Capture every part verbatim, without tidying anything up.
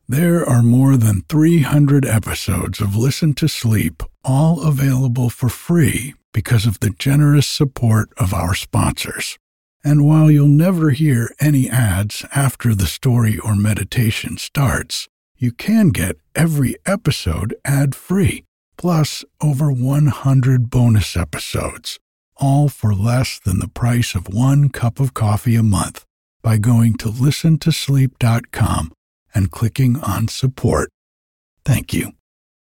There are more than three hundred episodes of Listen to Sleep, all available for free because of the generous support of our sponsors. And while you'll never hear any ads after the story or meditation starts, you can get every episode ad-free, plus over one hundred bonus episodes, all for less than the price of one cup of coffee a month by going to listen to sleep dot com and clicking on support. Thank you.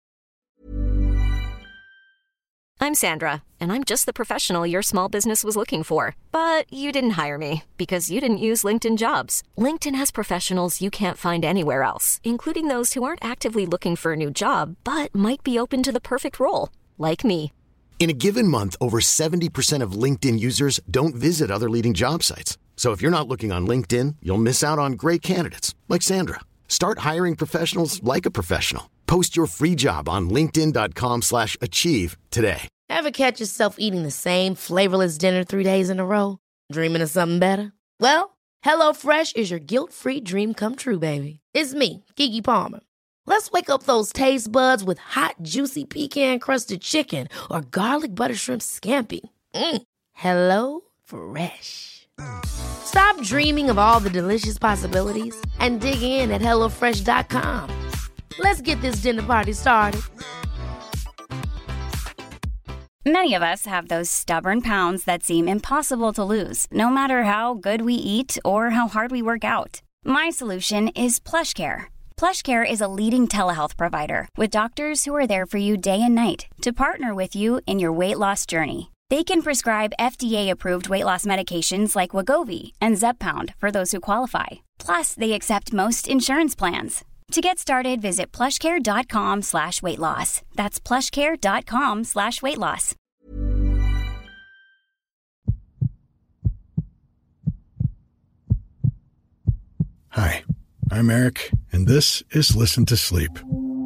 I'm Sandra, and I'm just the professional your small business was looking for. But you didn't hire me because you didn't use LinkedIn Jobs. LinkedIn has professionals you can't find anywhere else, including those who aren't actively looking for a new job, but might be open to the perfect role, like me. In a given month, over seventy percent of LinkedIn users don't visit other leading job sites. So if you're not looking on LinkedIn, you'll miss out on great candidates like Sandra. Start hiring professionals like a professional. Post your free job on linkedin dot com slash achieve today. Ever catch yourself eating the same flavorless dinner three days in a row? Dreaming of something better? Well, HelloFresh is your guilt-free dream come true, baby. It's me, Keke Palmer. Let's wake up those taste buds with hot, juicy pecan-crusted chicken or garlic butter shrimp scampi. Mm. Hello Fresh. Stop dreaming of all the delicious possibilities and dig in at hello fresh dot com. Let's get this dinner party started. Many of us have those stubborn pounds that seem impossible to lose, no matter how good we eat or how hard we work out. My solution is PlushCare. PlushCare is a leading telehealth provider with doctors who are there for you day and night to partner with you in your weight loss journey. They can prescribe F D A-approved weight loss medications like Wegovy and Zepbound for those who qualify. Plus, they accept most insurance plans. To get started, visit plushcare.com slash weight loss. That's plushcare.com slash weight loss. Hi, I'm Eric, and this is Listen to Sleep.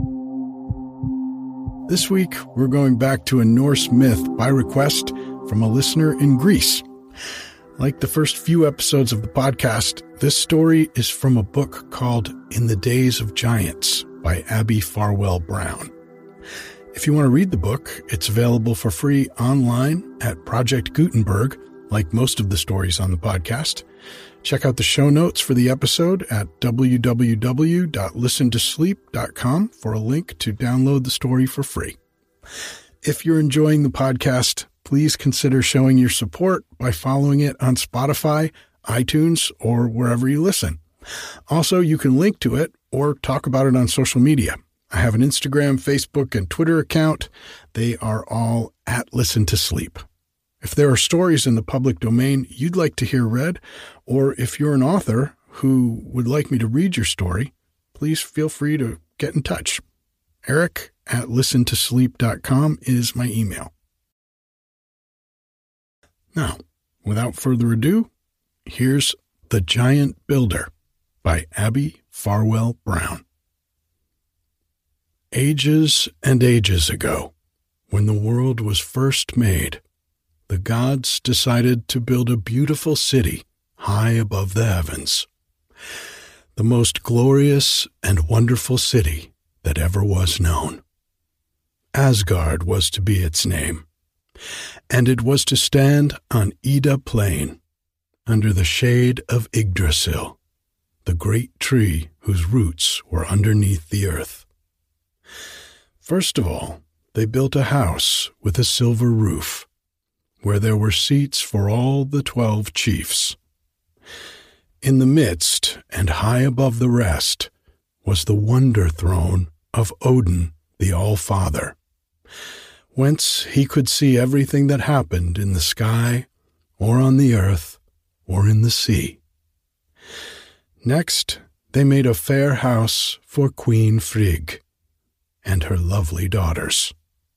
This week, we're going back to a Norse myth by request from a listener in Greece. Like the first few episodes of the podcast, this story is from a book called In the Days of Giants by Abby Farwell Brown. If you want to read the book, it's available for free online at Project Gutenberg, like most of the stories on the podcast. Check out the show notes for the episode at w w w dot listen to sleep dot com for a link to download the story for free. If you're enjoying the podcast, please consider showing your support by following it on Spotify, iTunes, or wherever you listen. Also, you can link to it or talk about it on social media. I have an Instagram, Facebook, and Twitter account. They are all at Listen to Sleep. If there are stories in the public domain you'd like to hear read, or if you're an author who would like me to read your story, please feel free to get in touch. Eric at listen to sleep dot com is my email. Now, without further ado, here's The Giant Builder by Abby Farwell Brown. Ages and ages ago, when the world was first made, the gods decided to build a beautiful city high above the heavens. The most glorious and wonderful city that ever was known. Asgard was to be its name, and it was to stand on Ida Plain, under the shade of Yggdrasil, the great tree whose roots were underneath the earth. First of all, they built a house with a silver roof, where there were seats for all the twelve chiefs. In the midst, and high above the rest, was the wonder throne of Odin, the All-Father, whence he could see everything that happened in the sky, or on the earth, or in the sea. Next, they made a fair house for Queen Frigg and her lovely daughters.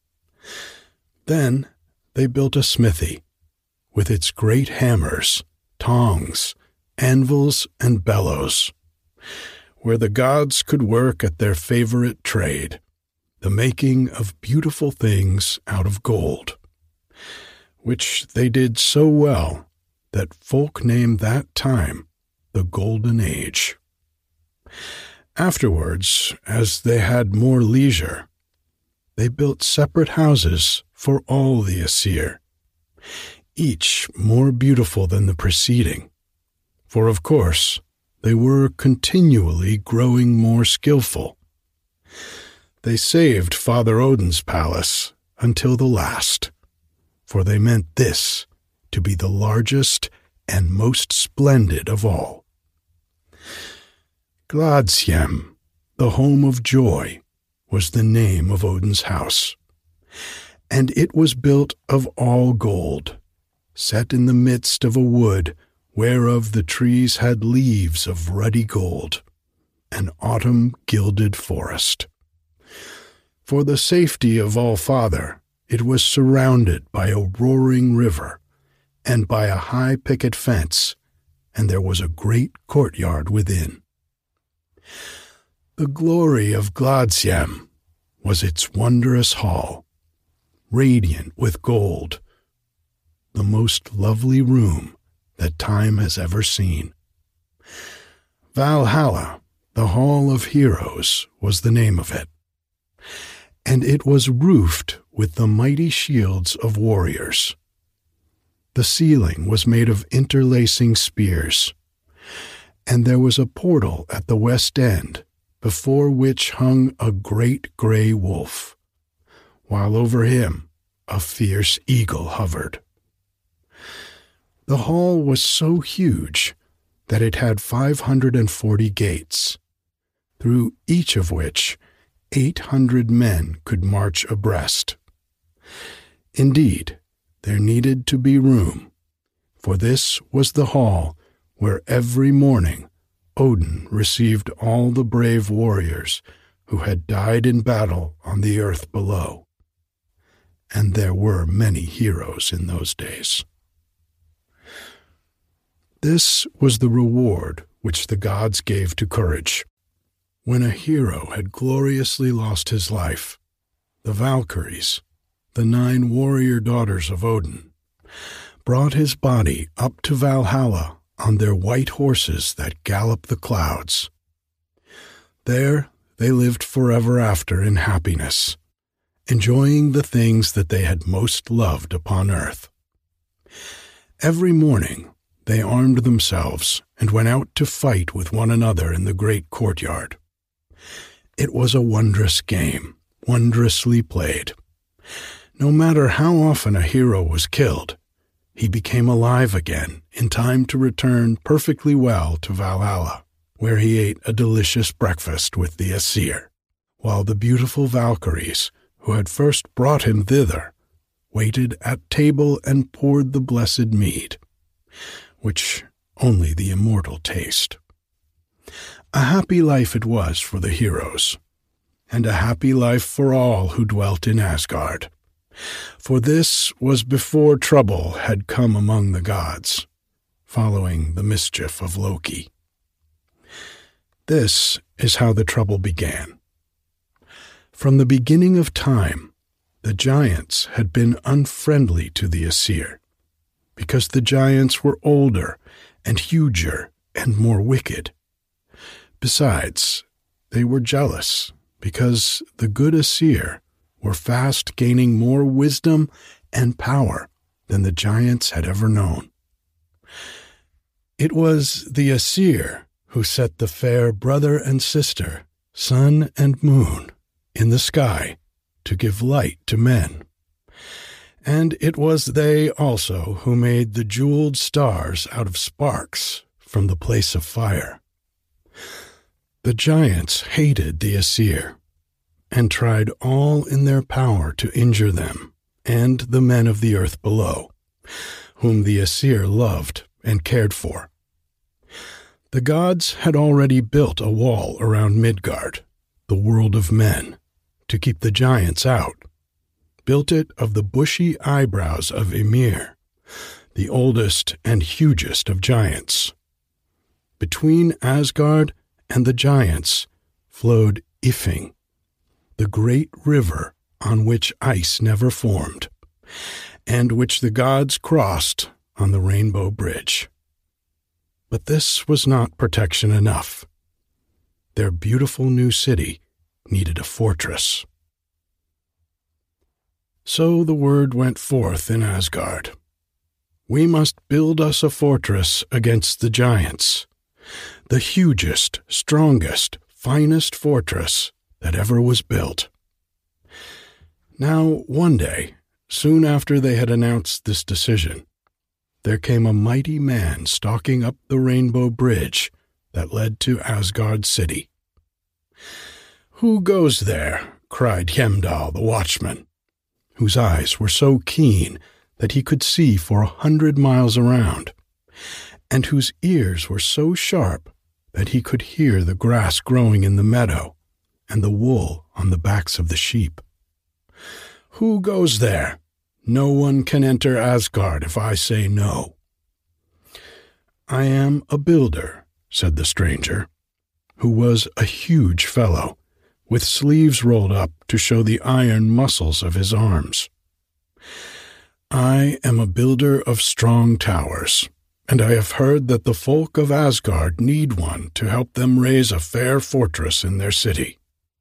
Then they built a smithy, with its great hammers, tongs, anvils, and bellows, where the gods could work at their favorite trade, the making of beautiful things out of gold, which they did so well that folk named that time the Golden Age. Afterwards, as they had more leisure, they built separate houses for all the Aesir, each more beautiful than the preceding, for of course they were continually growing more skillful. They saved Father Odin's palace until the last, for they meant this to be the largest and most splendid of all. Gladsheim, the home of joy, was the name of Odin's house, and it was built of all gold, set in the midst of a wood whereof the trees had leaves of ruddy gold, an autumn-gilded forest. For the safety of All-Father, it was surrounded by a roaring river and by a high picket fence, and there was a great courtyard within. The glory of Gladsheim was its wondrous hall, radiant with gold, the most lovely room that time has ever seen. Valhalla, the Hall of Heroes, was the name of it, and it was roofed with the mighty shields of warriors. The ceiling was made of interlacing spears, and there was a portal at the west end, before which hung a great gray wolf, while over him a fierce eagle hovered. The hall was so huge that it had five hundred and forty gates, through each of which eight hundred men could march abreast. Indeed, there needed to be room, for this was the hall where every morning Odin received all the brave warriors who had died in battle on the earth below. And there were many heroes in those days. This was the reward which the gods gave to courage. When a hero had gloriously lost his life, the Valkyries, the nine warrior daughters of Odin, brought his body up to Valhalla on their white horses that gallop the clouds. There they lived forever after in happiness, enjoying the things that they had most loved upon earth. Every morning they armed themselves and went out to fight with one another in the great courtyard. It was a wondrous game, wondrously played. No matter how often a hero was killed, he became alive again in time to return perfectly well to Valhalla, where he ate a delicious breakfast with the Aesir, while the beautiful Valkyries, who had first brought him thither, waited at table and poured the blessed mead, which only the immortal taste. A happy life it was for the heroes, and a happy life for all who dwelt in Asgard, for this was before trouble had come among the gods, following the mischief of Loki. This is how the trouble began. From the beginning of time, the giants had been unfriendly to the Aesir, because the giants were older and huger and more wicked. Besides, they were jealous, because the good Aesir were fast gaining more wisdom and power than the giants had ever known. It was the Aesir who set the fair brother and sister, sun and moon, in the sky to give light to men. And it was they also who made the jeweled stars out of sparks from the place of fire. The giants hated the Aesir, and tried all in their power to injure them and the men of the earth below, whom the Aesir loved and cared for. The gods had already built a wall around Midgard, the world of men, to keep the giants out, built it of the bushy eyebrows of Ymir, the oldest and hugest of giants. Between Asgard and the giants flowed Ifing, the great river on which ice never formed, and which the gods crossed on the Rainbow Bridge. But this was not protection enough. their beautiful new city needed a fortress. So the word went forth in Asgard. We must build us a fortress against the giants, the hugest, strongest, finest fortress that ever was built. Now, one day, soon after they had announced this decision, there came a mighty man stalking up the rainbow bridge that led to Asgard city. "Who goes there?" cried Heimdall the watchman, whose eyes were so keen that he could see for a hundred miles around, and whose ears were so sharp that he could hear the grass growing in the meadow and the wool on the backs of the sheep. "Who goes there? No one can enter Asgard if I say no." "I am a builder," said the stranger, who was a huge fellow, with sleeves rolled up to show the iron muscles of his arms. "I am a builder of strong towers, and I have heard that the folk of Asgard need one to help them raise a fair fortress in their city."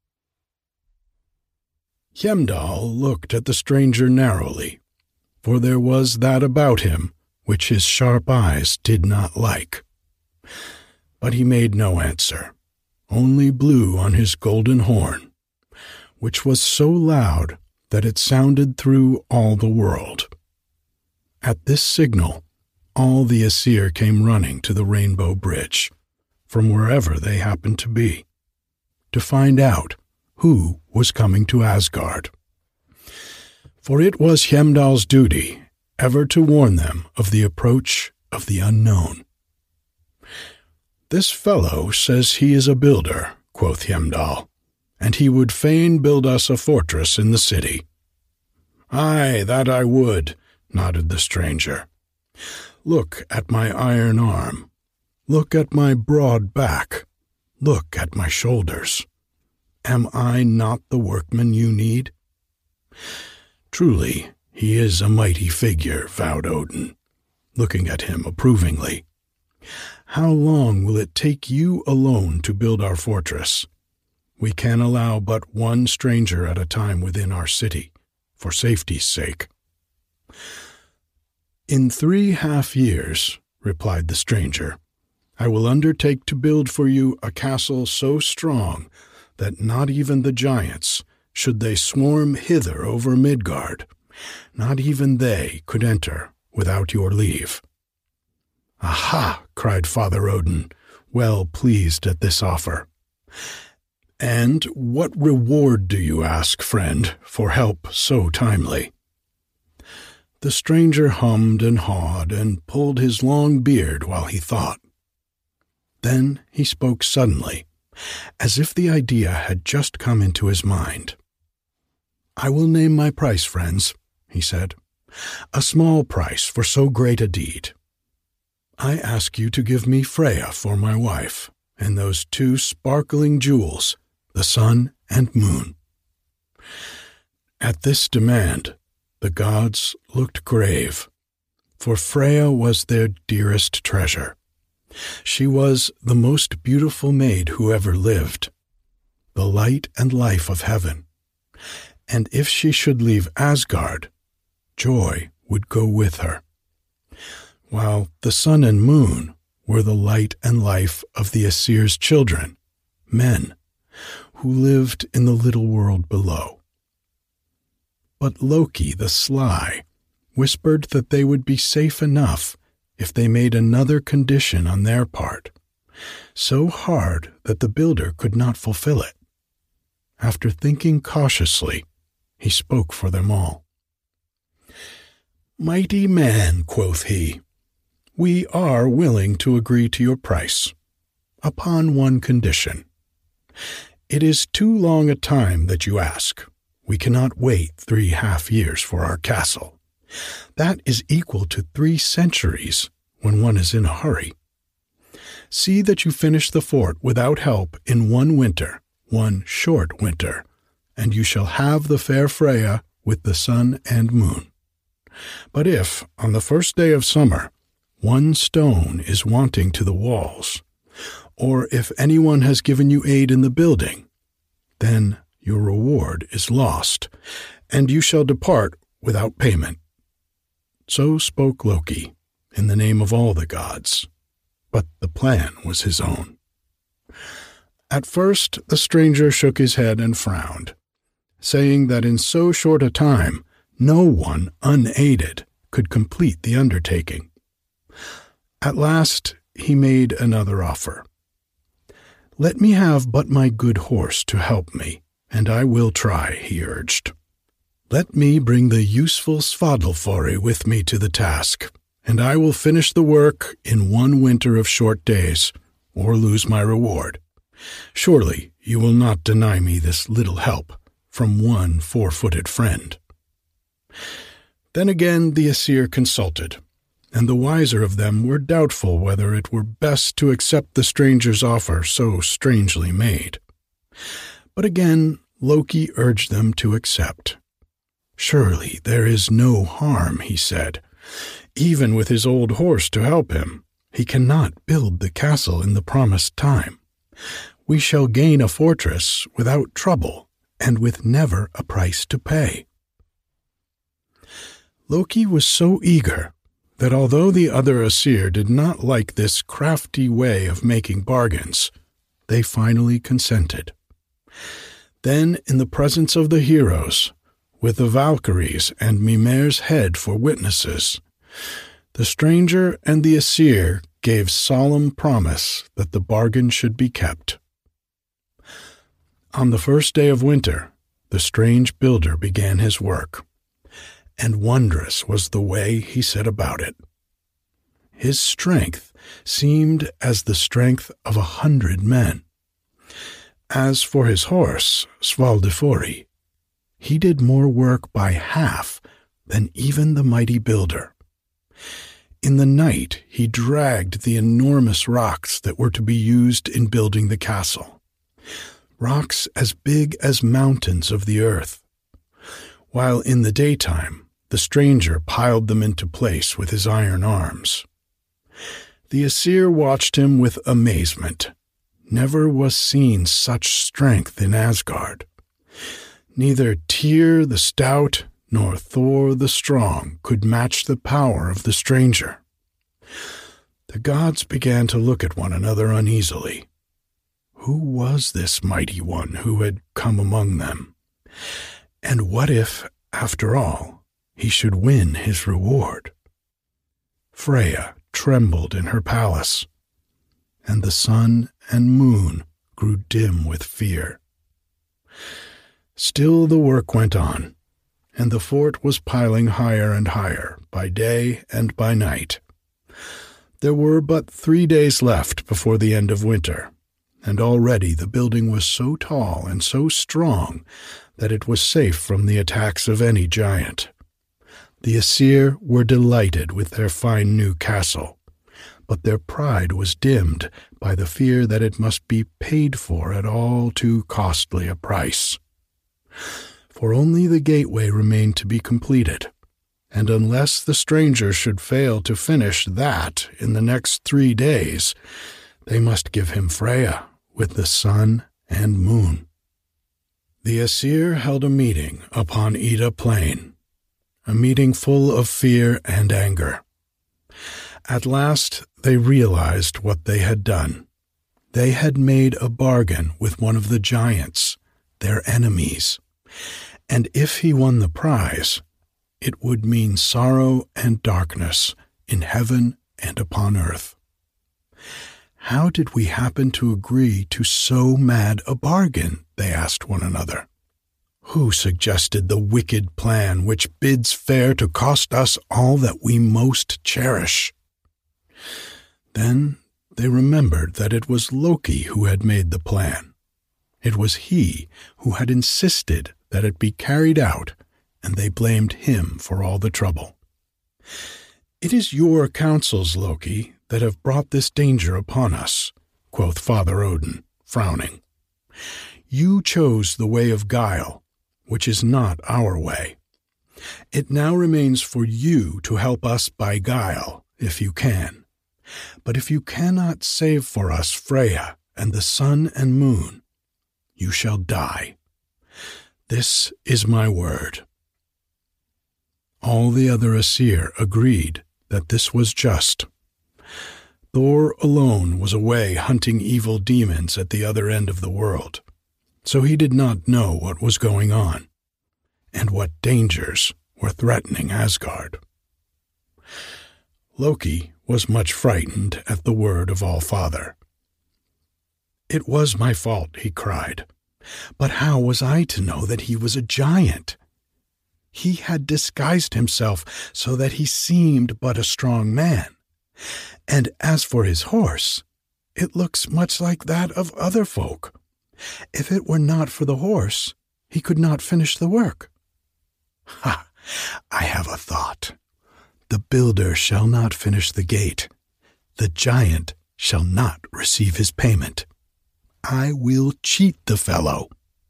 Heimdall looked at the stranger narrowly, for there was that about him which his sharp eyes did not like. But he made no answer, only blew on his golden horn, which was so loud that it sounded through all the world. At this signal, all the Aesir came running to the Rainbow Bridge, from wherever they happened to be, to find out who was coming to Asgard. For it was Heimdall's duty ever to warn them of the approach of the unknown. "This fellow says he is a builder," quoth Heimdall, "and he would fain build us a fortress in the city." "Aye, that I would," nodded the stranger. "Look at my iron arm. Look at my broad back. Look at my shoulders. Am I not the workman you need?" "Truly, he is a mighty figure," vowed Odin, looking at him approvingly. "How long will it take you alone to build our fortress? We can allow but one stranger at a time within our city, for safety's sake." "In three half years," replied the stranger, "I will undertake to build for you a castle so strong that not even the giants, should they swarm hither over Midgard, not even they could enter without your leave." "Aha!" cried Father Odin, well pleased at this offer. "And what reward do you ask, friend, for help so timely?" The stranger hummed and hawed and pulled his long beard while he thought. Then he spoke suddenly, as if the idea had just come into his mind. "I will name my price, friends," he said, "a small price for so great a deed. I ask you to give me Freya for my wife, and those two sparkling jewels, the sun and moon." At this demand, the gods looked grave, for Freya was their dearest treasure. She was the most beautiful maid who ever lived, the light and life of heaven, and if she should leave Asgard, joy would go with her, while the sun and moon were the light and life of the Aesir's children, men, who lived in the little world below. But Loki the sly whispered that they would be safe enough if they made another condition on their part, so hard that the builder could not fulfill it. After thinking cautiously, he spoke for them all. "Mighty man," quoth he, "we are willing to agree to your price, upon one condition. It is too long a time that you ask. We cannot wait three half years for our castle. That is equal to three centuries when one is in a hurry. See that you finish the fort without help in one winter, one short winter, and you shall have the fair Freya with the sun and moon. But if, on the first day of summer, one stone is wanting to the walls, or if anyone has given you aid in the building, then your reward is lost, and you shall depart without payment." So spoke Loki, in the name of all the gods, but the plan was his own. At first the stranger shook his head and frowned, saying that in so short a time no one unaided could complete the undertaking. At last he made another offer. "Let me have but my good horse to help me, and I will try," he urged. "Let me bring the useful Svadilfori with me to the task, and I will finish the work in one winter of short days, or lose my reward. Surely you will not deny me this little help from one four-footed friend." Then again the Aesir consulted, and the wiser of them were doubtful whether it were best to accept the stranger's offer so strangely made. But again Loki urged them to accept. "Surely there is no harm," he said. "Even with his old horse to help him, he cannot build the castle in the promised time. We shall gain a fortress without trouble and with never a price to pay." Loki was so eager that although the other Aesir did not like this crafty way of making bargains, they finally consented. Then, in the presence of the heroes, with the Valkyries and Mimir's head for witnesses, the stranger and the Aesir gave solemn promise that the bargain should be kept. On the first day of winter, the strange builder began his work, and wondrous was the way he set about it. His strength seemed as the strength of a hundred men. As for his horse, Svadilfori, he did more work by half than even the mighty builder. In the night he dragged the enormous rocks that were to be used in building the castle, rocks as big as mountains of the earth, while in the daytime the stranger piled them into place with his iron arms. The Aesir watched him with amazement. Never was seen such strength in Asgard. Neither Tyr the stout nor Thor the strong could match the power of the stranger. The gods began to look at one another uneasily. Who was this mighty one who had come among them? And what if, after all, he should win his reward? Freya trembled in her palace, and the sun and moon grew dim with fear. Still the work went on, and the fort was piling higher and higher by day and by night. There were but three days left before the end of winter, and already the building was so tall and so strong that it was safe from the attacks of any giant. The Aesir were delighted with their fine new castle, but their pride was dimmed by the fear that it must be paid for at all too costly a price. For only the gateway remained to be completed, and unless the stranger should fail to finish that in the next three days, they must give him Freya with the sun and moon. The Aesir held a meeting upon Ida Plain, a meeting full of fear and anger. At last they realized what they had done. They had made a bargain with one of the giants, their enemies, and if he won the prize, it would mean sorrow and darkness in heaven and upon earth. How did we happen to agree to so mad a bargain? They asked one another. Who suggested the wicked plan which bids fair to cost us all that we most cherish? Then they remembered that it was Loki who had made the plan. It was he who had insisted that it be carried out, and they blamed him for all the trouble. "It is your counsels, Loki, that have brought this danger upon us," quoth Father Odin, frowning. "You chose the way of guile, which is not our way. It now remains for you to help us by guile, if you can, But if you cannot save for us Freya and the sun and moon, you shall die. This is my word." All the other Aesir agreed that this was just. Thor alone was away hunting evil demons at the other end of the world, so he did not know what was going on and what dangers were threatening Asgard. Loki was much frightened at the word of All-Father. "It was my fault," he cried, "but how was I to know that he was a giant? He had disguised himself so that he seemed but a strong man. And as for his horse, it looks much like that of other folk. If it were not for the horse, he could not finish the work. Ha! I have a thought. The builder shall not finish the gate. The giant shall not receive his payment. I will cheat the fellow."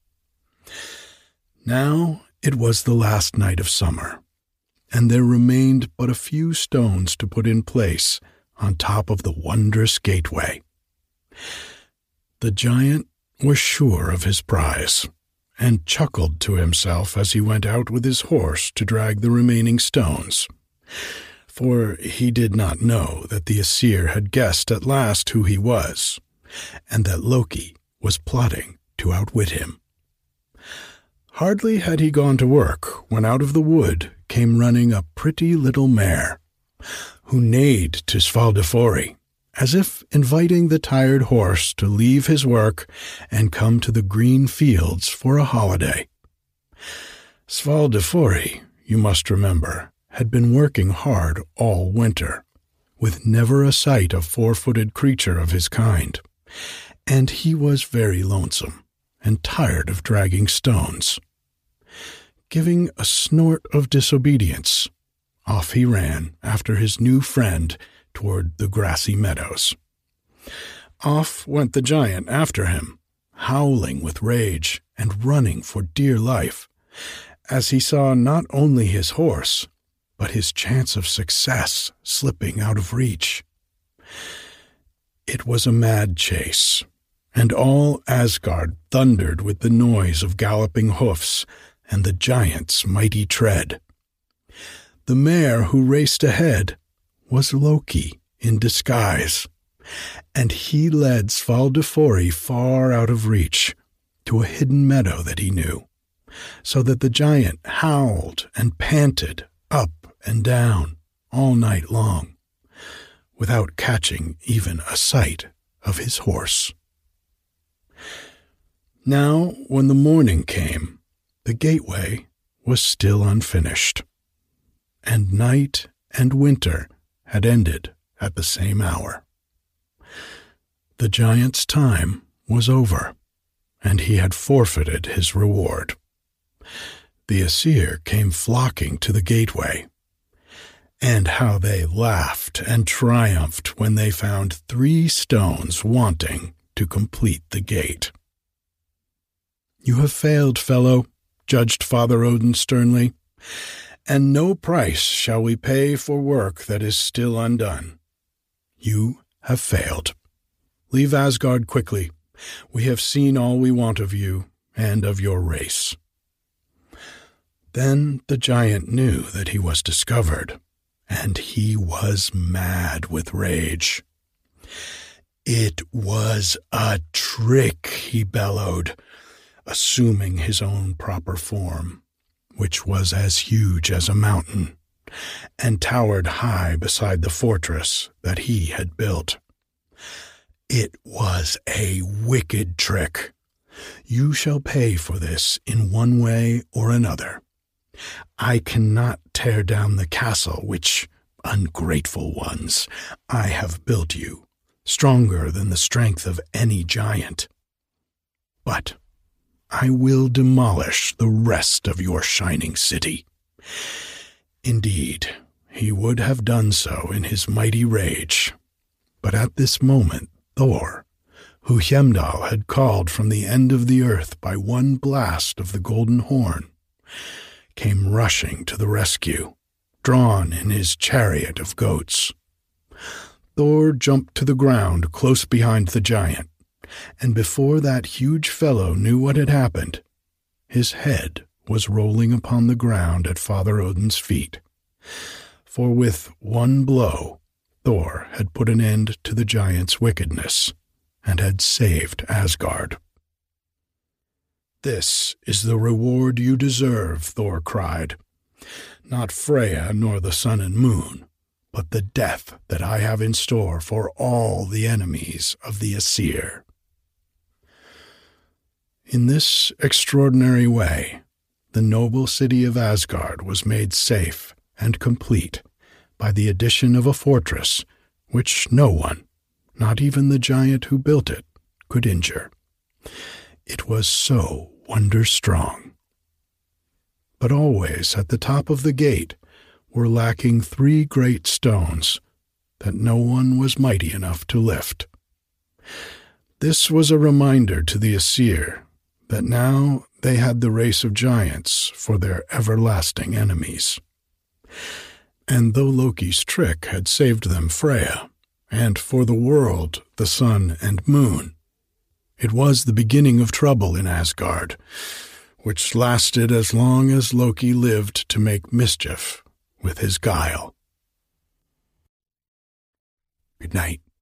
Now it was the last night of summer, and there remained but a few stones to put in place on top of the wondrous gateway. The giant was sure of his prize, and chuckled to himself as he went out with his horse to drag the remaining stones, for he did not know that the Aesir had guessed at last who he was, and that Loki was plotting to outwit him. Hardly had he gone to work when out of the wood came running a pretty little mare, who neighed to Svaldafori, as if inviting the tired horse to leave his work and come to the green fields for a holiday. Svaldafori, you must remember, had been working hard all winter, with never a sight of four-footed creature of his kind, and he was very lonesome and tired of dragging stones. Giving a snort of disobedience, off he ran after his new friend toward the grassy meadows. Off went the giant after him, howling with rage and running for dear life, as he saw not only his horse, but his chance of success slipping out of reach. It was a mad chase, and all Asgard thundered with the noise of galloping hoofs and the giant's mighty tread. The mare who raced ahead was Loki in disguise, and he led Svaldafori far out of reach to a hidden meadow that he knew, so that the giant howled and panted up and down all night long, without catching even a sight of his horse. Now, when the morning came, the gateway was still unfinished, and night and winter had ended at the same hour. The giant's time was over, and he had forfeited his reward. The Aesir came flocking to the gateway, and how they laughed and triumphed when they found three stones wanting to complete the gate. "You have failed, fellow," judged Father Odin sternly, "and no price shall we pay for work that is still undone. You have failed. Leave Asgard quickly. We have seen all we want of you and of your race." Then the giant knew that he was discovered, and he was mad with rage. "It was a trick," he bellowed, assuming his own proper form, which was as huge as a mountain, and towered high beside the fortress that he had built. "It was a wicked trick. You shall pay for this in one way or another. I cannot tear down the castle which, ungrateful ones, I have built you, stronger than the strength of any giant. But I will demolish the rest of your shining city." Indeed, he would have done so in his mighty rage, but at this moment Thor, who Heimdall had called from the end of the earth by one blast of the golden horn, came rushing to the rescue, drawn in his chariot of goats. Thor jumped to the ground close behind the giant, and before that huge fellow knew what had happened, his head was rolling upon the ground at Father Odin's feet. For with one blow, Thor had put an end to the giant's wickedness and had saved Asgard. "This is the reward you deserve," Thor cried. "Not Freya nor the sun and moon, but the death that I have in store for all the enemies of the Aesir." In this extraordinary way, the noble city of Asgard was made safe and complete by the addition of a fortress which no one, not even the giant who built it, could injure. It was so wonder-strong. But always at the top of the gate were lacking three great stones that no one was mighty enough to lift. This was a reminder to the Aesir that now they had the race of giants for their everlasting enemies. And though Loki's trick had saved them Freya, and for the world the sun and moon, it was the beginning of trouble in Asgard, which lasted as long as Loki lived to make mischief with his guile. Good night.